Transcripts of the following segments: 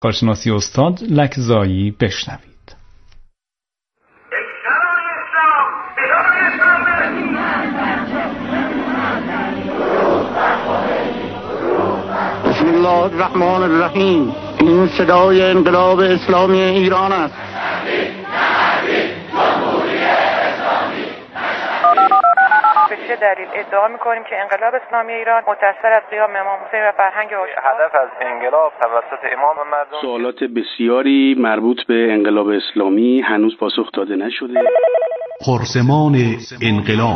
کارشناسی استاد لکزایی بشنوید. بسم الله الرحمن الرحیم. این صدای انقلاب اسلامی ایران است. به چه دلیل ادعا می‌کنیم که انقلاب اسلامی ایران متأثر از قیام امام حسین و فرهنگ آشوب؟ هدف از انقلاب توسط امام مردم سوالات بسیاری مربوط به انقلاب اسلامی هنوز پاسخ داده نشده. پرسمان انقلاب.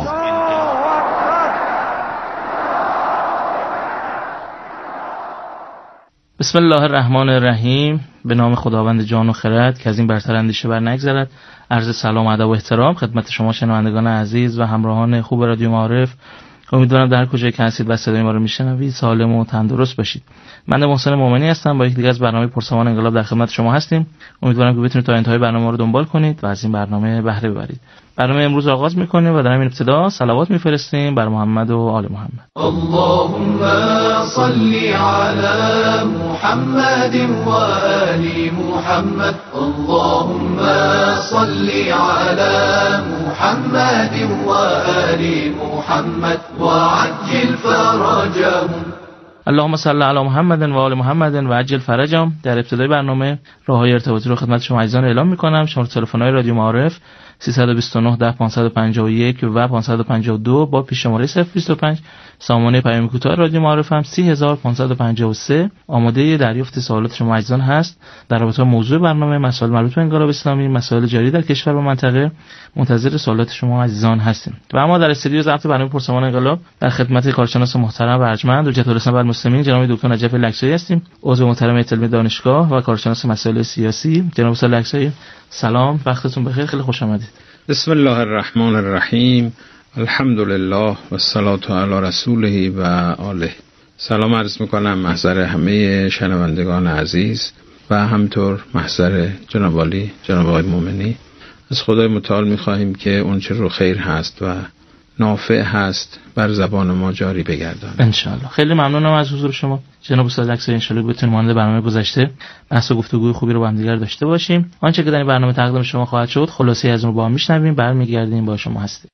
بسم الله الرحمن الرحیم. به نام خداوند جان و خرد که از این برتر اندیشه بر نگذرد. عرض سلام و ادب و احترام خدمت شما شنوندگان عزیز و همراهان خوب رادیو معارف. امیدوارم در هر کجایی که هستید و صدای ما رو میشنوید سالم و تندرست باشید. من محسن مومنی هستم، با یک دیگه از برنامه پرسمان انقلاب در خدمت شما هستیم. امیدوارم که بتونید تا انتهای برنامه ما رو دنبال کنید و از این برنامه بهره ببرید. برنامه امروز آغاز می‌کنیم و در همین ابتدا صلوات می‌فرستیم بر محمد و آل محمد. اللهم صل علی محمد و آل محمد. اللهم صل علی محمد و آل محمد و عجل فرجهم. اللهم صل علی محمد و آل محمد و عجل فرجهم. در ابتدای برنامه راههای ارتباطی رو خدمت شما عزیزان اعلام می‌کنم. شماره تلفن‌های رادیو معارف 329 10 551 و 552 با پیش شماره 025. سامانه پیام کوتاه رادیو معارف هم 30553. آماده دریافت سوالات شما عزیزان هست در رابطه با موضوع برنامه، مسائل مربوط به انقلاب اسلامی، مسائل جاری در کشور و منطقه. منتظر سوالات شما عزیزان هستیم. و اما در استودیو ضبط برنامه پرسمان انقلاب در خدمت کارشناس محترم و ارجمند حجت الاسلام و المسلمین جناب دکتر نجف لکزایی هستیم، عضو محترم هیئت علمی دانشگاه و کارشناس مسائل سیاسی. جناب استاد لکزایی سلام، وقتتون بخیر، خیلی خوش آمدید. بسم الله الرحمن الرحیم. الحمدلله و الصلاة علی رسوله و آله. سلام عرض میکنم محضر همه شنوندگان عزیز و همطور محضر جناب عالی جناب آقای مومنی. از خدای متعال میخواهیم که اون چه رو خیر هست و نافع هست بر زبان ما جاری بگردانه ان شاء الله. خیلی ممنونم از حضور شما جناب استاد لکزایی. ان شاء الله بتونیم مانند برنامه گذشته بحث و گفتگوی خوبی رو با هم دیگر داشته باشیم. آنچه که در این برنامه تقدیم شما خواهد شد خلاصه از اون رو با هم میشنویم، برمیگردیم با شما هستیم.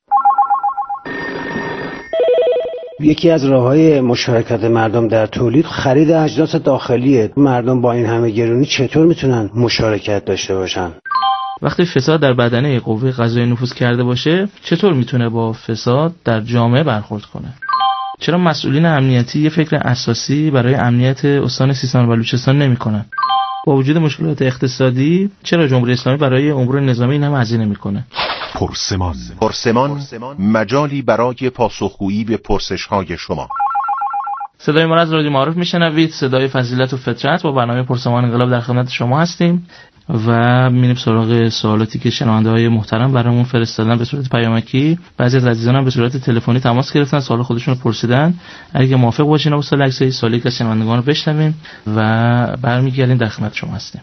یکی از راه‌های مشارکت مردم در تولید خرید اجناس داخلیه. مردم با این همه گرونی چطور میتونن مشارکت داشته باشن؟ وقتی فساد در بدنه قوه قضاییه نفوذ کرده باشه چطور میتونه با فساد در جامعه برخورد کنه؟ چرا مسئولین امنیتی یه فکر اساسی برای امنیت استان سیستان و بلوچستان نمی‌کنن؟ با وجود مشکلات اقتصادی چرا جمهوری اسلامی برای امور نظامی این هم هزینه میکنه؟ پرسمان مجالی برای پاسخگویی به پرسش‌های شما. صدای ما از رادیو معارف میشنوید، صدای فضیلت و فطرت. با برنامه پرسمان انقلاب در خدمت شما هستیم و میریم سراغ سوالاتی که شنونده‌های محترم برامون فرستادن به صورت پیامکی. بعضی از عزیزان هم به صورت تلفنی تماس گرفتن، سوال خودشون رو پرسیدن. اگه موافق باشین استاد لکزایی سوالی که شنوندگان رو بشنویم و برمیگردیم در خدمت شما هستیم.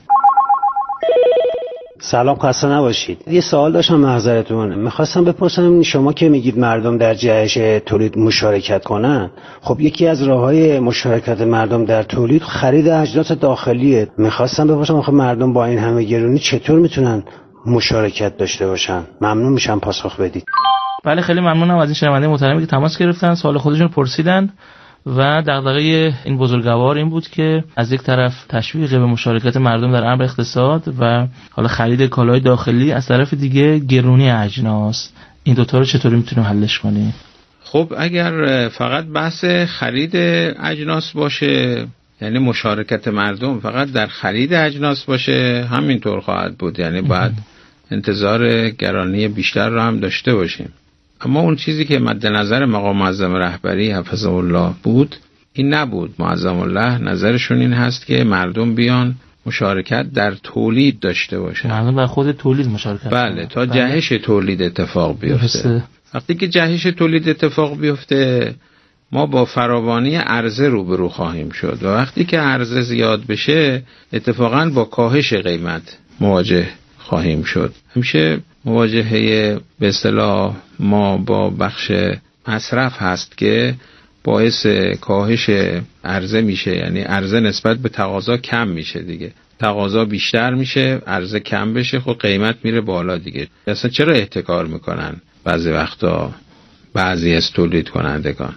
سلام، خسته نباشید. یه سوال داشتم معذرتون. میخواستم بپرسم شما که میگید مردم در جهش تولید مشارکت کنن، خب یکی از راههای مشارکت مردم در تولید خرید اجناس داخلیه. میخواستم بپرسم خب مردم با این همه گرونی چطور میتونن مشارکت داشته باشن؟ ممنون میشم پاسخ بدید. بله خیلی ممنونم از این شنونده محترمی که تماس گرفتن، سوال خودشون پرسیدن و دغدغه این بزرگوار این بود که از یک طرف تشویق به مشارکت مردم در امر اقتصاد و حالا خرید کالای داخلی، از طرف دیگه گرونی اجناس. این دوتا رو چطوری میتونیم حلش کنیم؟ خب اگر فقط بحث خرید اجناس باشه، یعنی مشارکت مردم فقط در خرید اجناس باشه، همینطور خواهد بود. یعنی باید انتظار گرانی بیشتر رو هم داشته باشیم. اما اون چیزی که مد نظر مقام معظم رهبری حفظه الله بود این نبود. معظم الله نظرشون این هست که مردم بیان مشارکت در تولید داشته باشن، مردم در خود تولید مشارکت. بله، تا جهش تولید اتفاق بیفته. وقتی که جهش تولید اتفاق بیفته ما با فراوانی عرضه روبرو خواهیم شد و وقتی که عرضه زیاد بشه اتفاقا با کاهش قیمت مواجه خواهیم شد. همیشه مواجهه به اصطلاح ما با بخش مصرف هست که باعث کاهش عرضه میشه، یعنی عرضه نسبت به تقاضا کم میشه دیگه. تقاضا بیشتر میشه، عرضه کم بشه، خب قیمت میره بالا دیگه. اصلا چرا احتکار میکنن بعضی وقتا بعضی از تولید کنندگان؟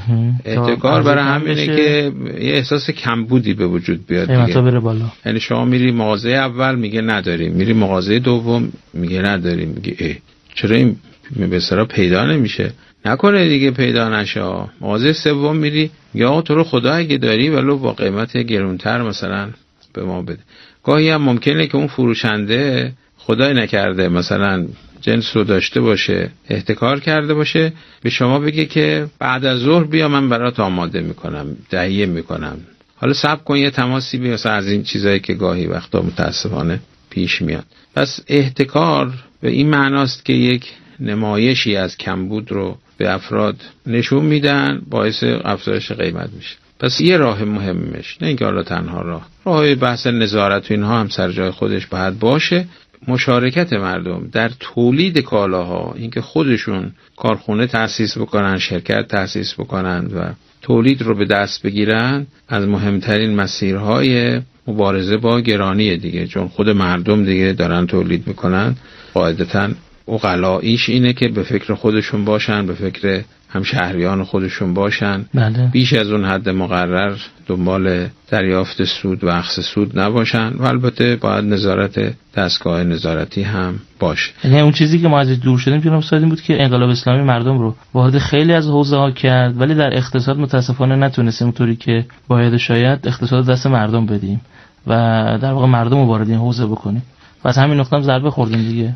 احتکار برای همینه که یه احساس کمبودی به وجود بیاد دیگه. بره بالا. یعنی شما میری مغازه اول میگه نداریم، میری مغازه دوم میگه نداریم، میگه چرا این به اصطلاح پیدا نمیشه؟ نکنه دیگه پیدا نشه. مغازه سوم میری میگه آقا تو رو خدا اگه داری ولو با قیمت گرونتر مثلا به ما بده. گاهی هم ممکنه که اون فروشنده خدای نکرده مثلا جنس رو داشته باشه، احتکار کرده باشه، به شما بگه که بعد از ظهر بیا من برات آماده میکنم، تهیه میکنم، حالا صبر کن یه تماسی بیا. از این چیزایی که گاهی وقتا متاسفانه پیش میاد. پس احتکار به این معناست که یک نمایشی از کمبود رو به افراد نشون میدن، باعث افزایش قیمت میشه. پس یه راه مهمش، نه اینکه حالا تنها راه بحث نظارت و اینها هم سر جای خودش باید باشه. مشارکت مردم در تولید کالاها، اینکه خودشون کارخونه تأسیس بکنن، شرکت تأسیس بکنن و تولید رو به دست بگیرن، از مهمترین مسیرهای مبارزه با گرانی دیگه. چون خود مردم دیگه دارن تولید میکنن، قاعدتاً عقلاییش اینه که به فکر خودشون باشن، به فکر هم شهریان خودشون باشن. بله. بیش از اون حد مقرر دنبال دریافت سود و اخذ سود نباشن و البته باید نظارت دستگاه نظارتی هم باشه. یعنی اون چیزی که ما ازش دور شدیم که این بود که انقلاب اسلامی مردم رو وارد خیلی از حوزه ها کرد، ولی در اقتصاد متاسفانه نتونستیم اونطوری که باید شاید اقتصاد دست مردم بدیم و در واقع مردم رو وارد این حوزه بکنیم. پس همین نقطه هم ضربه خوردیم دیگه.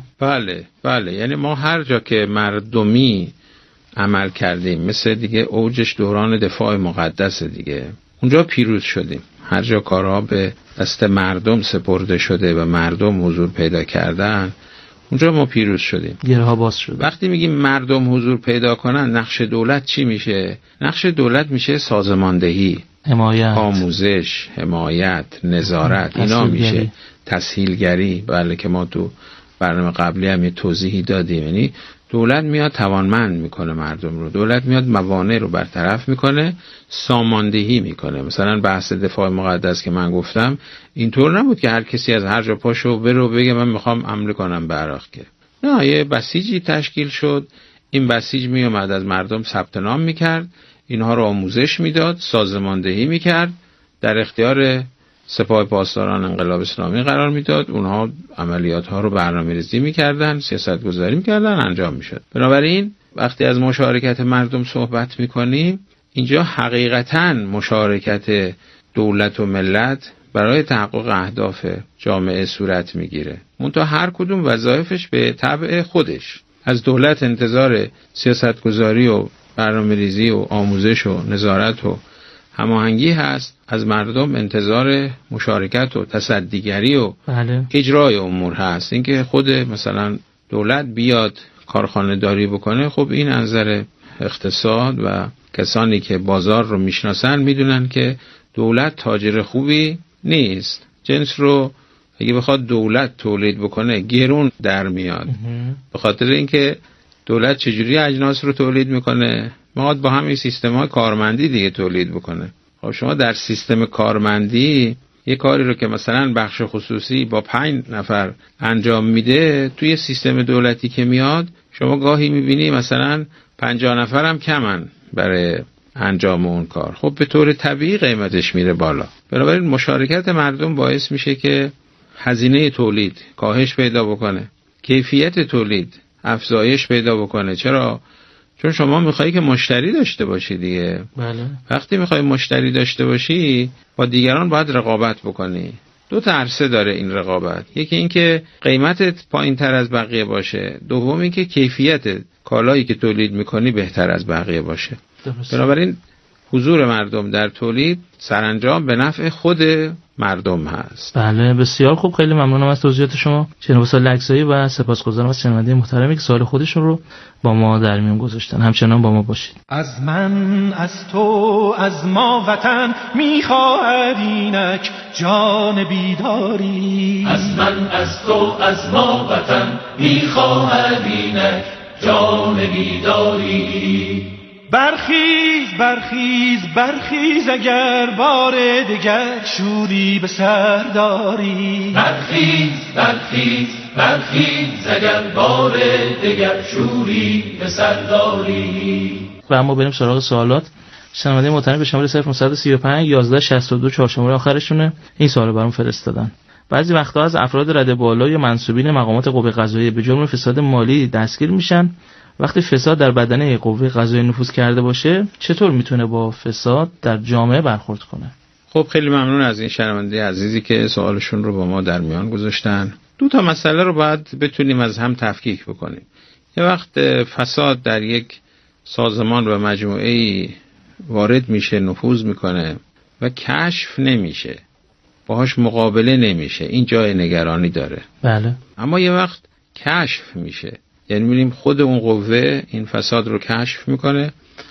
بله یعنی ما هر جا که مردمی عمل کردیم، مثل دیگه اوجش دوران دفاع مقدس دیگه، اونجا پیروز شدیم. هر جا کارها به دست مردم سپرده شده و مردم حضور پیدا کردن، اونجا ما پیروز شدیم، گره‌ها باز شد. وقتی میگیم مردم حضور پیدا کنن، نقش دولت چی میشه؟ نقش دولت میشه سازماندهی، حمایت، آموزش، حمایت، نظارت، اینا میشه تسهیلگری. بله که ما تو برنامه قبلی هم یه توضیحی دادیم. یعنی دولت میاد توانمند میکنه مردم رو، دولت میاد موانع رو برطرف میکنه، ساماندهی میکنه. مثلا بحث دفاع مقدس که من گفتم، اینطور نبود که هر کسی از هر جا پاشو برو بگه من میخوام حمله کنم به عراق، که نه، یه بسیجی تشکیل شد. این بسیج میومد از مردم ثبت نام میکرد، اینها رو آموزش میداد، سازماندهی میکرد، در اختیار سپاه پاسداران انقلاب اسلامی قرار میداد، اونها عملیات ها رو برنامه‌ریزی میکردن، سیاست گذاری میکردن، انجام میشد. بنابراین وقتی از مشارکت مردم صحبت میکنیم، اینجا حقیقتاً مشارکت دولت و ملت برای تحقق اهداف جامعه صورت میگیره. منتها هر کدوم وظایفش به طبع خودش. از دولت انتظار سیاست گذاری و برنامه‌ریزی و آموزش و نظارت و هماهنگی هست، از مردم انتظار مشارکت و تصدیگری و اجرای امور هست. اینکه خود مثلا دولت بیاد کارخانه داری بکنه، خب این از نظر اقتصاد و کسانی که بازار رو میشناسن میدونن که دولت تاجر خوبی نیست. جنس رو اگه بخواد دولت تولید بکنه گرون در میاد، به خاطر اینکه دولت چجوری اجناس رو تولید میکنه؟ میخواد با همین سیستم‌های کارمندی دیگه تولید بکنه. خب شما در سیستم کارمندی یه کاری رو که مثلا بخش خصوصی با 5 نفر انجام میده، توی سیستم دولتی که میاد شما گاهی میبینی مثلا 50 نفر هم کمن برای انجام اون کار. خب به طور طبیعی قیمتش میره بالا. بنابراین مشارکت مردم باعث میشه که هزینه تولید کاهش پیدا بکنه، کیفیت تولید افزایش پیدا بکنه. چرا؟ چون شما میخوایی که مشتری داشته باشی دیگه. بله. وقتی میخوای مشتری داشته باشی، با دیگران باید رقابت بکنی. 2 تا عرصه داره این رقابت. یکی این که قیمتت پایین تر از بقیه باشه، دوم این که کیفیت کالایی که تولید میکنی بهتر از بقیه باشه. بنابراین حضور مردم در تولید سرانجام به نفع خود مردم هست. بله بسیار خوب، خیلی ممنونم از توضیحات شما جناب استاد لکزایی و سپاسگزارم از شنونده محترمی که سوال خودشون رو با ما در میون گذاشتن. همچنان با ما باشید. از من، از تو، از ما وطن میخواهد اینک جان بیداری. از من، از تو، از ما وطن میخواهد اینک جان بیداری. برخیز برخیز برخیز اگر بار دگر شوری به سر داری. برخیز برخیز برخیز اگر بار دگر شوری به سر داری. و اما بریم سراغ سوالات. شنونده محترم به شماره 0935 1162 4 شماره آخرشونه این سوالو برام فرستادن. بعضی وقتا از افراد رده بالا یا منصوبین مقامات قوه قضاییه به جرم فساد مالی دستگیر میشن. وقتی فساد در بدنه قوه قضاییه نفوذ کرده باشه چطور میتونه با فساد در جامعه برخورد کنه؟ خب خیلی ممنون از این شنونده عزیزی که سوالشون رو با ما در میان گذاشتن. دو تا مسئله رو باید بتونیم از هم تفکیک بکنیم. یه وقت فساد در یک سازمان و مجموعه‌ای وارد میشه، نفوذ میکنه و کشف نمیشه، باهاش مقابله نمیشه، این جای نگرانی داره. بله. اما یه وقت کشف میشه، یعنی می‌بینیم خود اون قوه این فساد رو کشف میکنه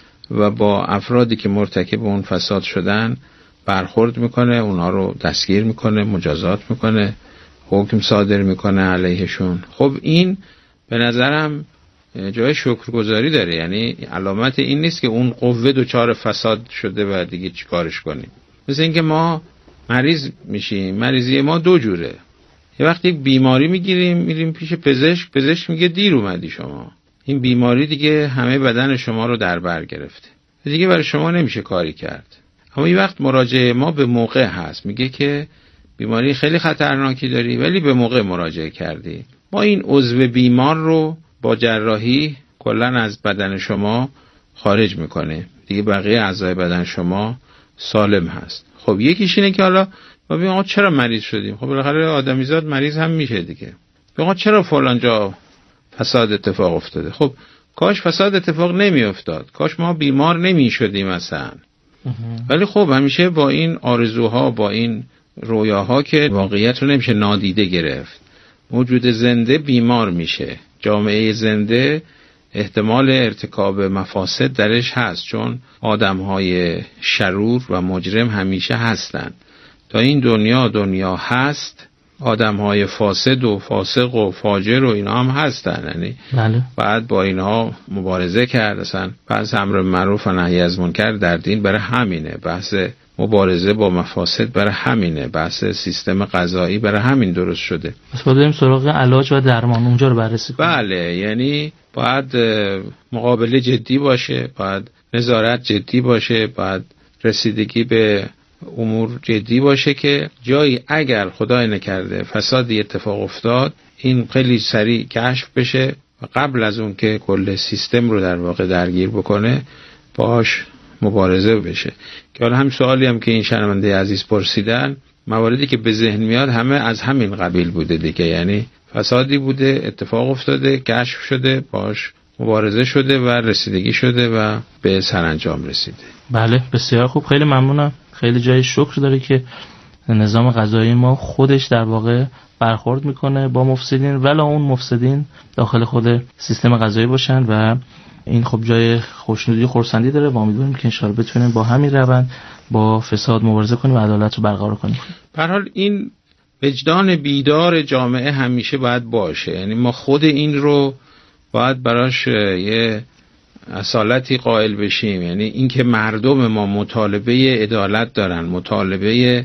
و با افرادی که مرتکب اون فساد شدن برخورد میکنه، اونها رو دستگیر میکنه، مجازات میکنه، حکم صادر میکنه علیهشون. خب این به نظرم جای شکرگزاری داره. یعنی علامت این نیست که اون قوه دچار فساد شده و دیگه چیکارش کنیم. مثل اینکه ما مریض میشیم، مریضی ما دو جوره. یه وقتی یک بیماری میگیریم میریم پیش پزشک، پزشک میگه دیر اومدی شما، این بیماری دیگه همه بدن شما رو در بر گرفته، دیگه برای شما نمیشه کاری کرد. اما این وقت مراجعه ما به موقع هست، میگه که بیماری خیلی خطرناکی داری ولی به موقع مراجعه کردی، ما این عضو بیمار رو با جراحی کلا از بدن شما خارج میکنه، دیگه بقیه اعضای بدن شما سالم هست. خب یکیش اینه که حالا ما بگیم آقا چرا مریض شدیم؟ خب بالاخره آدمیزاد مریض هم میشه دیگه. آقا چرا فلان جا فساد اتفاق افتاده؟ خب کاش فساد اتفاق نمی افتاد، کاش ما بیمار نمی شدیم اصلا. ولی خب همیشه با این آرزوها، با این رویاها که واقعیت رو نمیشه نادیده گرفت. موجود زنده بیمار میشه، جامعه زنده احتمال ارتکاب مفاسد درش هست، چون آدمهای شرور و مجرم همیشه هستن. تا این دنیا هست آدمهای فاسد و فاسق و فاجر و اینا هم هستن. یعنی بله. بعد با اینها مبارزه کرد. اصلا پس امر معروف و نهی از منکر در دین برای همینه، بحث مبارزه با مفاسد برای همینه، بحث سیستم قضایی برای همین درست شده. پس بریم سراغ علاج و درمان، اونجا رو بررسی کنیم. بله، یعنی باید مقابله جدی باشه، باید نظارت جدی باشه، باید رسیدگی به امور جدی باشه که جایی اگر خدای نکرده فسادی اتفاق افتاد این خیلی سریع کشف بشه و قبل از اون که کل سیستم رو در واقع درگیر بکنه باهاش مبارزه بشه. که حالا هم سوالی هم که این شنونده عزیز پرسیدن، مواردی که به ذهن میاد همه از همین قبیل بوده دیگه. یعنی فسادی بوده، اتفاق افتاده، کشف شده، باهاش مبارزه شده و رسیدگی شده و به سرانجام رسیده. بله بسیار خوب، خیلی ممنونم. خیلی جای شکر داره که نظام قضایی ما خودش در واقع برخورد میکنه با مفسدین، ولی اون مفسدین داخل خود سیستم قضایی باشن و این خب جای خوشنودی و خرسندی داره و امیدواریم که انشاءالله بتونیم با همین روند با فساد مبارزه کنیم و عدالت رو برقرار کنیم. به هر حال این وجدان بیدار جامعه همیشه باید باشه. یعنی ما خود این رو باید براش یه اصالتی قائل بشیم. یعنی اینکه مردم ما مطالبه عدالت دارن، مطالبه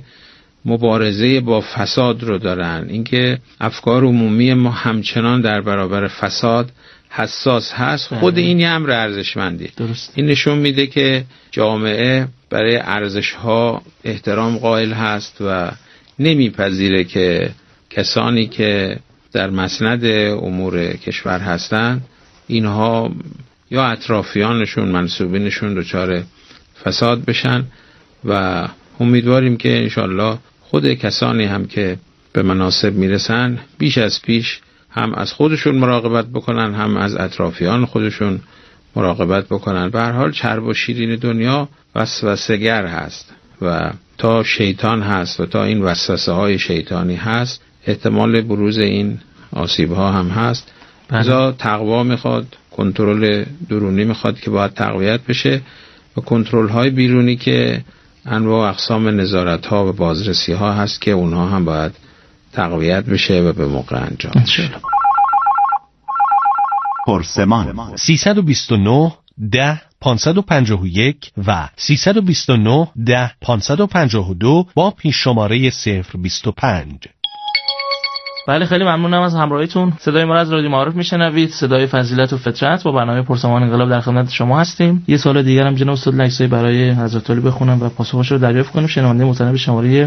مبارزه با فساد رو دارن، اینکه افکار عمومی ما همچنان در برابر فساد حساس هست، خود این یه امر ارزشمندیه. این نشون میده که جامعه برای ارزش‌ها احترام قائل هست و نمیپذیره که کسانی که در مسند امور کشور هستند اینها یا اطرافیانشون، منسوبینشون دچار فساد بشن و امیدواریم که انشالله خود کسانی هم که به مناصب میرسن بیش از پیش هم از خودشون مراقبت بکنن، هم از اطرافیان خودشون مراقبت بکنن. به هر حال چرب و شیرین دنیا وسوسه‌گر هست و تا شیطان هست و تا این وسوسه های شیطانی هست احتمال بروز این آسیب ها هم هست. لذا تقوا میخواد، کنترل درونی میخواد که باید تقویت بشه و کنترل های بیرونی که انواع اقسام نظارت ها و بازرسی ها هست که اونها هم باید تقویت بشه و به موقع انجام بشه. پرسمان 329 551 و 329 552 با پیش شماره 025. بله خیلی ممنونم از همراهیتون. صدای ما را از رادیو معارف میشنوید، صدای فضیلت و فطرت. با برنامه پرسمان انقلاب در خدمت شما هستیم. یه سوال دیگر هم جناب استاد لکزایی برای حضرت علی بخونم و پاسخش رو دریافت کنیم. شنونده مطلب شماره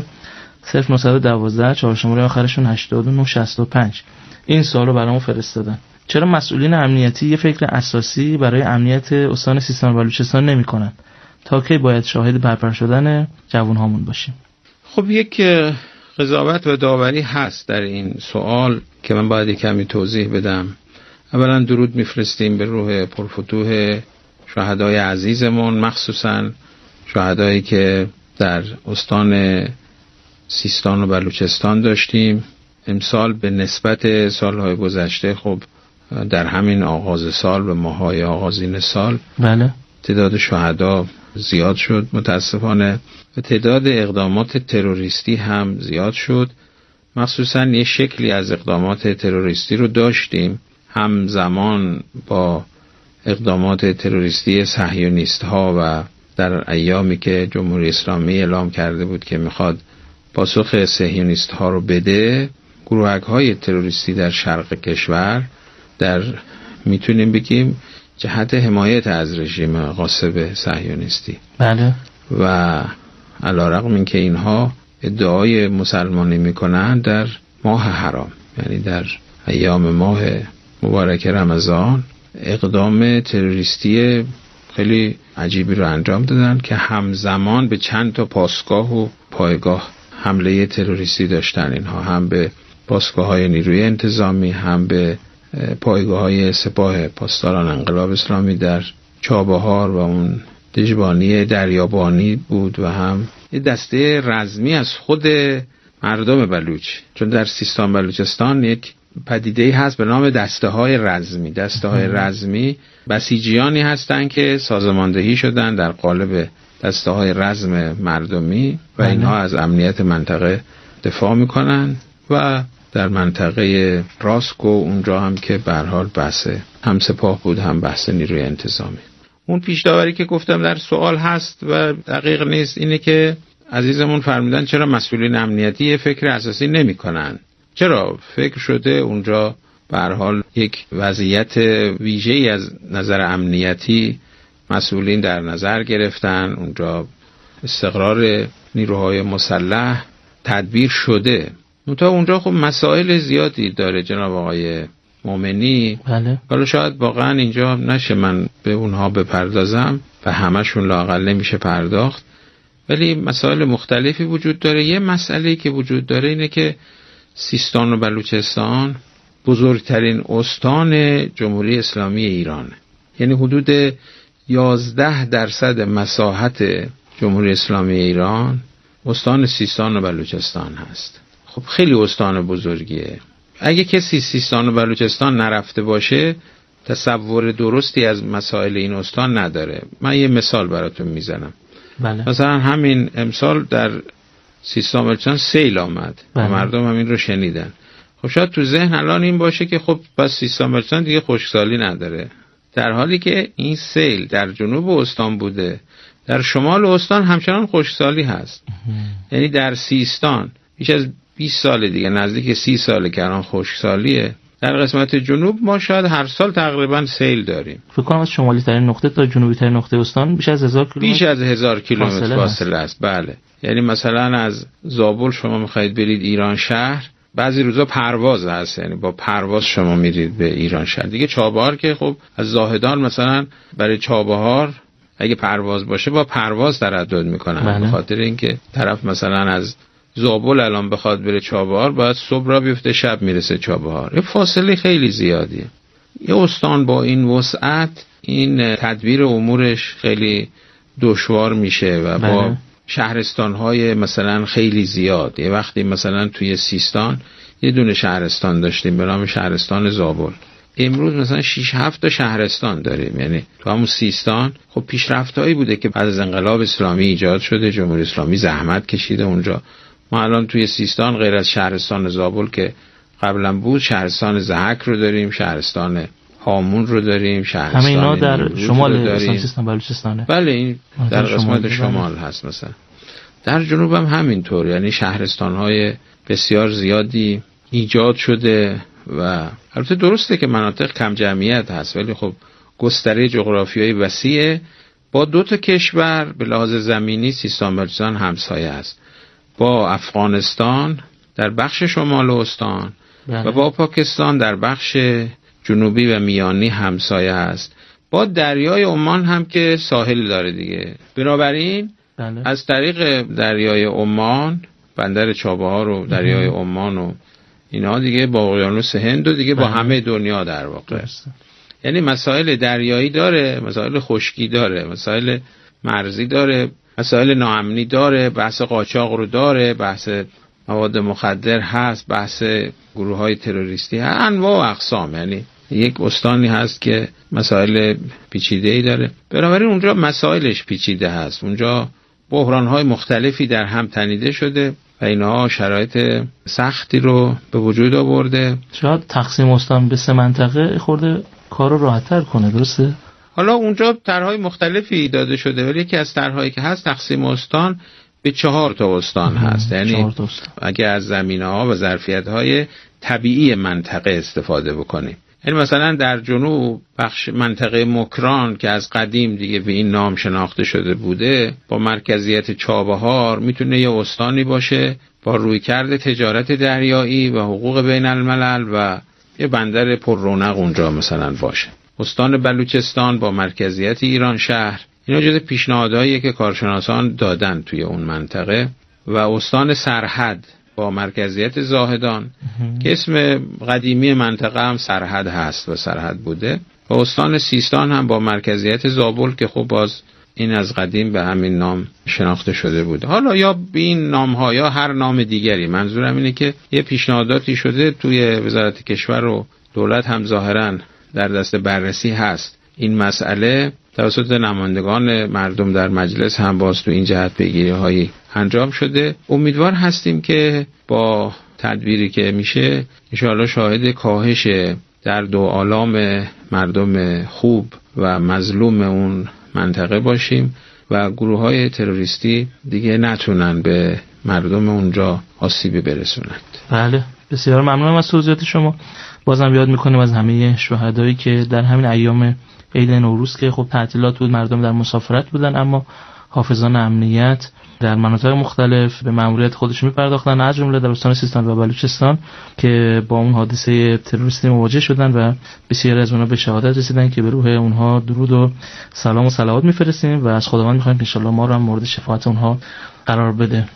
0912 4 شماره آخرشون 8965 این سوال رو برامون فرستادن: چرا مسئولین امنیتی یه فکر اساسی برای امنیت استان سیستان و بلوچستان نمی‌کنن؟ تا کی باید شاهد برپا شدن جوان‌هامون باشیم؟ خب یک قضاوت و داوری هست در این سوال که من باید کمی توضیح بدم. اولا درود میفرستیم به روح پرفتوح شهدای عزیزمون، مخصوصا شهدایی که در استان سیستان و بلوچستان داشتیم. امسال به نسبت سالهای گذشته خب در همین آغاز سال و ماهای آغازین سال بله تعداد شهدا زیاد شد متاسفانه و تعداد اقدامات تروریستی هم زیاد شد. مخصوصا یه شکلی از اقدامات تروریستی رو داشتیم همزمان با اقدامات تروریستی صهیونیست ها و در ایامی که جمهوری اسلامی اعلام کرده بود که میخواد پاسخ صهیونیست ها رو بده، گروهک های تروریستی در شرق کشور در میتونیم بگیم جهت حمایت از رژیم غاصب صهیونیستی بله و علیرغم اینکه اینها ادعای مسلمانی میکنن، در ماه حرام یعنی در ایام ماه مبارک رمضان اقدام تروریستی خیلی عجیبی رو انجام دادن که همزمان به چند تا پاسگاه و پایگاه حمله تروریستی داشتن. اینها هم به پاسگاه‌های نیروی انتظامی، هم به پایگاه‌های سپاه پاسداران انقلاب اسلامی در چابهار و اون دژبانی دریابانی بود و هم یه دسته رزمی از خود مردم بلوچ، چون در سیستان بلوچستان یک پدیده‌ای هست به نام دسته‌های رزمی. دسته‌های رزمی بسیجیانی هستند که سازماندهی شدن در قالب دسته‌های رزم مردمی و اینها از امنیت منطقه دفاع میکنن و در منطقه راسکو اونجا هم که به هر حال بحث هم سپاه بود هم بحث نیروی انتظامی. اون پیش داوری که گفتم در سوال هست و دقیق نیست اینه که عزیزمون فرمودن چرا مسئولین امنیتی فکر اساسی نمی کنن؟ چرا فکر شده اونجا به هر حال یک وضعیت ویژه‌ای از نظر امنیتی مسئولین در نظر گرفتن، اونجا استقرار نیروهای مسلح تدبیر شده. تا اونجا خب مسائل زیادی داره جناب آقای مومنی. بله. حالا شاید واقعا اینجا نشه من به اونها بپردازم و همشون لااقل نمیشه پرداخت، ولی مسائل مختلفی وجود داره. یه مسئله که وجود داره اینه که سیستان و بلوچستان بزرگترین استان جمهوری اسلامی ایرانه، یعنی حدود 11% مساحت جمهوری اسلامی ایران استان سیستان و بلوچستان هست. خب خیلی استان بزرگیه. اگه کسی سیستان و بلوچستان نرفته باشه تصور درستی از مسائل این استان نداره. من یه مثال براتون میزنم. بله. مثلا همین امسال در سیستان و بلوچستان سیل آمد و مردم همین رو شنیدن. خب شاید تو ذهن الان این باشه که خب بس سیستان و بلوچستان دیگه خشکسالی نداره، در حالی که این سیل در جنوب استان بوده، در شمال استان همچنان خشکسالی هست. یعنی در سیستان بیش از 20 سال دیگه، نزدیک 30 ساله که الان خشکسالیه. در قسمت جنوب ما شاید هر سال تقریبا سیل داریم. فکر کنم از شمالی ترین نقطه تا جنوبی ترین نقطه استان بیش از 1000 کیلومتر بیش از 1000 کیلومتر فاصله است. بله، یعنی مثلا از زابل شما میخواید برید ایران شهر، بعضی روزا پرواز هست، یعنی با پرواز شما میرید به ایران شهر. دیگه چابهار که خب از زاهدان مثلا برای چابهار اگه پرواز باشه با پرواز تردد میکنن. به خاطر اینکه طرف مثلا از زابل الان بخواد بره چابهار باید صبح را بیفته شب میرسه چابهار. یه فاصله خیلی زیادیه. یه استان با این وسعت این تدبیر امورش خیلی دشوار میشه و با شهرستان‌های مثلا خیلی زیاد. یه وقتی مثلا توی سیستان یه دونه شهرستان داشتیم به نام شهرستان زابل. امروز مثلا 6-7 تا شهرستان داریم. یعنی تو همون سیستان خب پیشرفتایی بوده که بعد از انقلاب اسلامی ایجاد شده، جمهوری اسلامی زحمت کشیده اونجا. ما الان توی سیستان غیر از شهرستان زابل که قبلا بود، شهرستان زهک رو داریم، شهرستان هامون رو داریم، شهرستان همه اینا در شمال سیستان بلوچستانه. بله این در قسمت شمال هست. مثلا در جنوب هم همینطور، یعنی شهرستان‌های بسیار زیادی ایجاد شده و البته درسته که مناطق کم جمعیت هست ولی خب گستره جغرافیایی وسیعه. با 2 کشور به لحاظ زمینی سیستان بلوچستان همسایه است، با افغانستان در بخش شمال استان و با پاکستان در بخش جنوبی و میانی همسایه است، با دریای عمان هم که ساحل داره دیگه. بنابراین از طریق دریای عمان، بندر چابهار و دریای عمان و اینا دیگه با اقیانوس هند و دیگه با همه دنیا در واقع است. یعنی مسائل دریایی داره، مسائل خشکی داره، مسائل مرزی داره، مسائل ناامنی داره، بحث قاچاق رو داره، بحث مواد مخدر هست، بحث گروه‌های تروریستی هست، انواع و اقسام. یعنی یک استانی هست که مسائل پیچیده‌ای داره. بنابراین اونجا مسائلش پیچیده هست، اونجا بحران‌های مختلفی در هم تنیده شده و اینها شرایط سختی رو به وجود آورده. شاید تقسیم استان به 3 منطقه خورده کار رو راحت‌تر کنه، درسته؟ حالا اونجا طرح‌های مختلفی داده شده ولی یکی از طرح‌هایی که هست تقسیم استان به 4 استان هست. یعنی اگه از زمینه‌ها و ظرفیت‌های طبیعی منطقه استفاده بکنیم، یعنی مثلا در جنوب بخش منطقه مکران که از قدیم دیگه به این نام شناخته شده بوده با مرکزیت چابهار میتونه یه استانی باشه با رویکرد تجارت دریایی و حقوق بین الملل و یه بندر پر رونق اونجا مثلا باشه. استان بلوچستان با مرکزیت ایران شهر، اینا جز پیشنهادهاییه که کارشناسان دادن توی اون منطقه. و استان سرحد با مرکزیت زاهدان که اسم قدیمی منطقه هم سرحد هست و سرحد بوده، و استان سیستان هم با مرکزیت زابل که خب باز این از قدیم به همین نام شناخته شده بوده. حالا یا به این نام‌ها یا هر نام دیگری، منظورم اینه که یه پیشنهاداتی شده توی وزارت کشور و دولت هم ظاهراً در دست بررسی هست. این مسئله توسط نمایندگان مردم در مجلس هم باز تو این جهت پیگیری‌هایی انجام شده. امیدوار هستیم که با تدبیری که میشه انشاءالله شاهد کاهش درد و آلام مردم خوب و مظلوم اون منطقه باشیم و گروه‌های تروریستی دیگه نتونن به مردم اونجا آسیبی برسونند. بله، بسیار ممنونم از توضیحات شما. بازم یاد میکنیم از همه شهدایی که در همین ایام عید نوروز که خب تعطیلات بود، مردم در مسافرت بودن، اما حافظان امنیت در مناطق مختلف به مأموریت خودشون میپرداختن، از جمله در استان سیستان و بلوچستان که با اون حادثه تروریستی مواجه شدن و بسیاری از اونها به شهادت رسیدن که به روح اونها درود و سلام و صلوات میفرستیم و از خداوند میخوایم که ان شاءالله ما رو هم مورد شفاعت اونها قرار بده.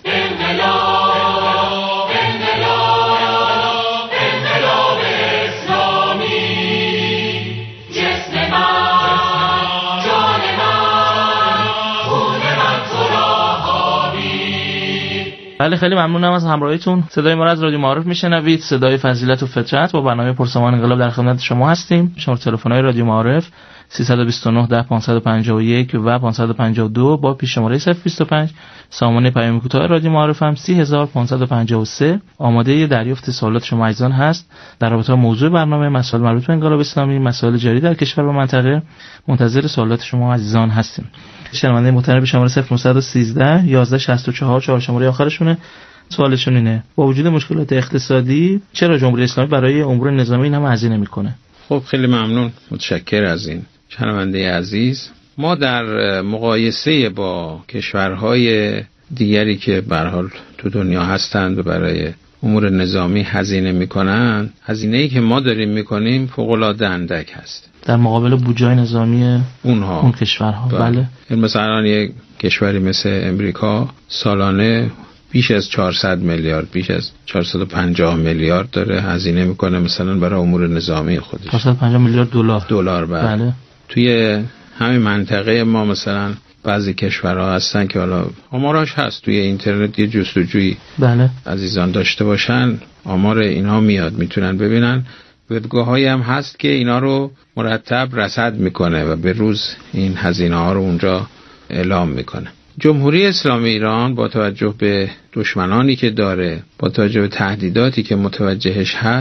بله، خیلی ممنونم از همراهیتون. صدای ما را از رادیو معارف میشنوید، صدای فضیلت و فطرت. با برنامه پرسامان انقلاب در خدمت شما هستیم. شماره تلفن‌های رادیو معارف 329 10 551 و 552 با پیش شماره 025. سامانه پیام کوتاه رادیو معارف هم 30553. آماده دریافت سوالات شما عزیزان هست در رابطه با موضوع برنامه، مسائل مربوط به انقلاب اسلامی، مسائل جاری در کشور و منطقه. منتظر سوالات شما عزیزان هستیم. شنونده محترم به شماره 0913 1164 4 شماره آخرشونه. سوالشون اینه: با وجود مشکلات اقتصادی چرا جمهوری اسلامی برای امور نظامی این همه هزینه میکنه؟ خب خیلی ممنون، متشکر از این شنونده عزیز. ما در مقایسه با کشورهای دیگری که به هر حال تو دنیا هستند و برای امور نظامی هزینه میکنن، هزینه‌ای که ما داریم میکنیم فوق‌العاده اندک هست در مقابل بودجه نظامی اونها، اون کشورها. بله. مثلا یک کشوری مثل امریکا سالانه بیش از 400 میلیارد، بیش از 450 میلیارد داره هزینه میکنه مثلا برای امور نظامی خودش. 450 میلیارد دلار. بله. توی همین منطقه ما مثلا بعضی کشورها هستن که حالا آمارش هست توی اینترنت، یه جستجویی بله عزیزان داشته باشن آمار اینها میاد، میتونن ببینن. وبگاه‌هایی هم هست که اینا رو مرتب رصد میکنه و به روز این هزینه ها رو اونجا اعلام میکنه. جمهوری اسلامی ایران با توجه به دشمنانی که داره، با توجه به تهدیداتی که متوجهش هست،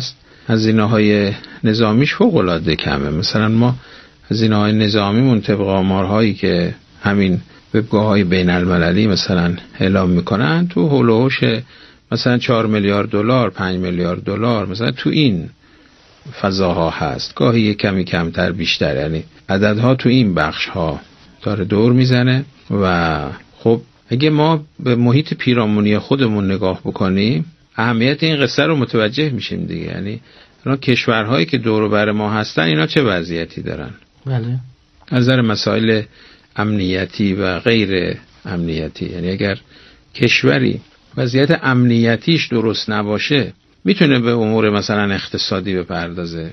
هزینه‌های نظامیش فوق‌العاده کمه. مثلا ما هزینه‌های نظامیمون طبق آمارهایی که همین وبگاه‌های بین‌المللی مثلا اعلام میکنن تو هول و هوش مثلا 4 میلیارد دلار 5 میلیارد دلار مثلا تو این فضاها هست، گاهی یک کمی کمتر بیشتر، یعنی عددها تو این بخش‌ها داره دور میزنه. و خب اگه ما به محیط پیرامونی خودمون نگاه بکنیم اهمیت این قصه رو متوجه میشیم دیگه. یعنی الان کشورهایی که دور و بر ما هستن اینا چه وضعیتی دارن؟ بله. از نظر مسائل امنیتی و غیر امنیتی، یعنی اگر کشوری وضعیت امنیتیش درست نباشه میتونه به امور مثلا اقتصادی بپردازه.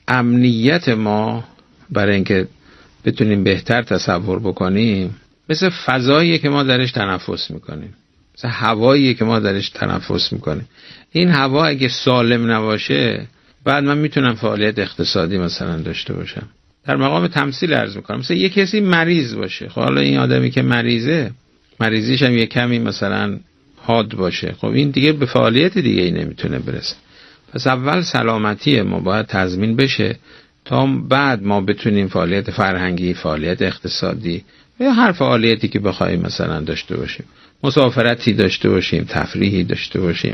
امنیت ما برای اینکه بتونیم بهتر تصور بکنیم مثل فضاییه که ما درش تنفس میکنیم، مثل هواییه که ما درش تنفس میکنیم. این هوا اگه سالم نباشه بعد من میتونم فعالیت اقتصادی مثلا داشته باشم. در مقام تمثیل عرض میکنم مثلا یه کسی مریض باشه، خب حالا این آدمی که مریضه مریضیش هم یه کمی مثلا حاد باشه، خب این دیگه به فعالیت دیگه ای نمیتونه برسه. پس اول سلامتی ما باید تضمین بشه تا بعد ما بتونیم فعالیت فرهنگی، فعالیت اقتصادی یا هر فعالیتی که بخوایم مثلا داشته باشیم، مسافرتی داشته باشیم، تفریحی داشته باشیم.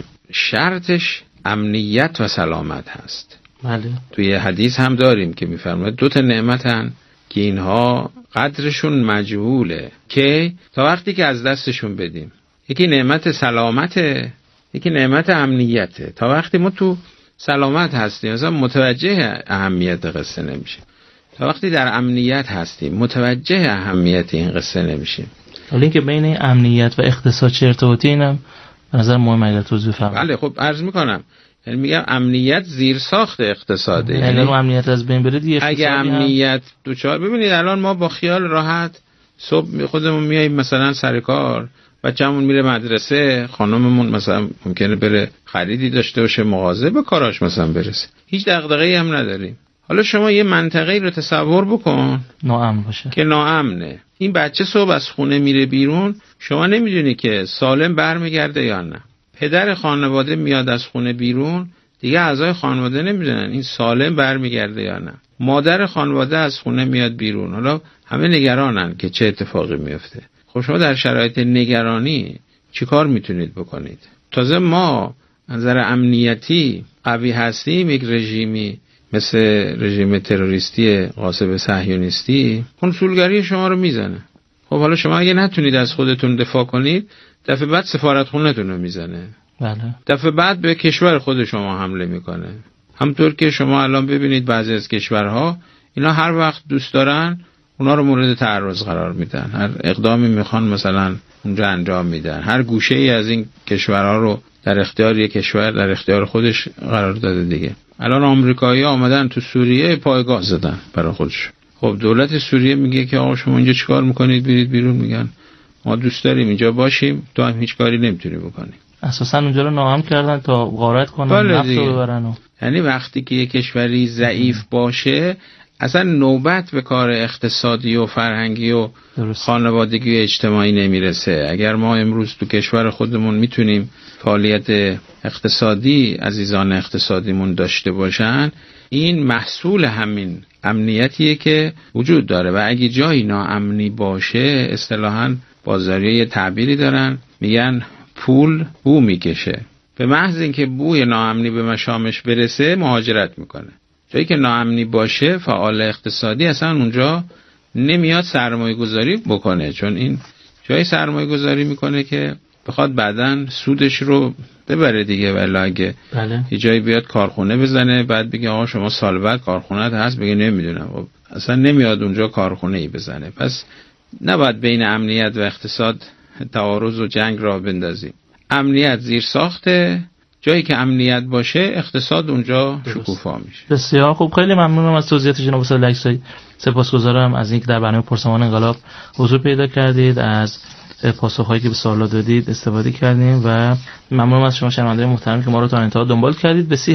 شرطش امنیت و سلامت هست. بله. توی حدیث هم داریم که میفرماید 2 نعمتن که اینها قدرشون مجهوله که تا وقتی که از دستشون بدیم. یکی نعمت سلامته، یکی نعمت امنیته. تا وقتی ما تو سلامت هستیم مثلا متوجه اهمیت قصه نمیشیم، تا وقتی در امنیت هستیم متوجه اهمیت این قصه نمیشیم. حالا اینکه بین امنیت و اقتصاد چه ارتباطی اینم به نظر مهم اگر توضیح بفرمایید. بله خب عرض میکنم، یعنی میگم امنیت زیر ساخت اقتصاده. یعنی امنیت از بین بره دیگه اگه امنیت دوچار ببینید الان ما با خیال راحت صبح خودمون میاییم مثلا سر کار، بچه‌مون میره مدرسه، خانممون مثلا ممکنه بره خریدی داشته باشه، مغازه به کاراش مثلا برسه، هیچ دغدغه‌ای هم نداریم. حالا شما یه منطقه‌ای رو تصور بکن ناامن باشه که ناامنه. این بچه صبح از خونه میره بیرون، شما نمیدونی که سالم برمیگرده یا نه. پدر خانواده میاد از خونه بیرون، دیگه اعضای خانواده نمیدونن این سالم برمیگرده یا نه. مادر خانواده از خونه میاد بیرون، حالا همه نگرانن که چه اتفاقی میفته. خب شما در شرایط نگرانی چی کار میتونید بکنید؟ تازه ما از نظر امنیتی قوی هستیم، یک رژیمی مثل رژیم تروریستی غاصب صهیونیستی کنسولگری شما رو میزنه. خب حالا شما اگه نتونید از خودتون دفاع کنید، دفعه بعد سفارتخونه‌تون رو میزنه. بله. دفعه بعد به کشور خود شما حمله میکنه. همطور که شما الان ببینید بعضی از کشورها اینا هر وقت دوست دارن اونا رو مورد تعرض قرار میدن، هر اقدامی میخوان مثلا اونجا انجام میدن. هر گوشه ای از این کشورها رو در اختیار یک کشور در اختیار خودش قرار داده دیگه. الان آمریکایی‌ها آمدن تو سوریه پایگاه زدن برای خودش. خب دولت سوریه میگه که آقا شما اینجا چیکار میکنید؟ برید بیرون. میگن ما دوست داریم اینجا باشیم، تو هم هیچ کاری نمیتونی بکنی. اساسا اونجا رو ناامن کردن تا غارت کنن، نفت رو ببرن. یعنی وقتی که یک کشوری ضعیف باشه اصلا نوبت به کار اقتصادی و فرهنگی و خانوادگی و اجتماعی نمیرسه. اگر ما امروز تو کشور خودمون میتونیم فعالیت اقتصادی عزیزان اقتصادیمون داشته باشن، این محصول همین امنیتیه که وجود داره. و اگه جایی ناامنی باشه اصطلاحاً بازاری‌ها یه تعبیری دارن میگن پول بو میکشه. به محض اینکه بوی ناامنی به مشامش برسه مهاجرت میکنه. جایی که ناامنی باشه فعال اقتصادی اصلا اونجا نمیاد سرمایه گذاری بکنه، چون این جایی سرمایه گذاری میکنه که بخواد بعدن سودش رو ببره دیگه. ولی اگه یه جایی بیاد کارخونه بزنه بعد بگه آقا شما سال بعد کارخونه‌ت هست، بگه نمیدونم، خب اصلا نمیاد اونجا کارخونه ای بزنه. پس نباید بین امنیت و اقتصاد تعارض و جنگ را بندازیم. امنیت زیر ساخته، جایی که امنیت باشه اقتصاد اونجا شکوفا میشه. بسیار خوب، خیلی ممنونم از توضیحات جناب استاد لکزایی. سپاسگزارم از اینکه در برنامه پرسمان انقلاب حضور پیدا کردید، از پاسخهایی که به سوالات دادید استفاده کردیم و ممنونم از شما شنوندگان محترم که ما رو تا انتها دنبال کردید. به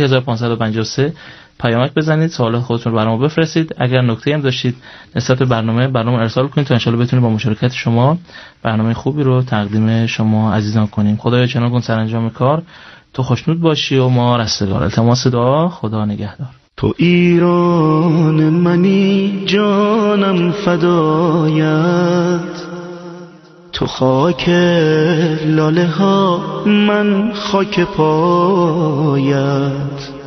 30553 پیامک بزنید، سوالات خودتون رو برام بفرستید. اگر نکته‌ای هم داشتید نسبت به برنامه ارسال کنید تا ان شاءالله بتونیم با مشارکت شما برنامه خوبی رو تقدیم شما عزیزان کنیم. خدایا چنان کن سرانجام کار تو خوشنود باشی و ما رستگار. التماس دعا. خدا نگهدار. تو ایران منی جانم فدایت، تو خاک لاله ها من خاک پایت.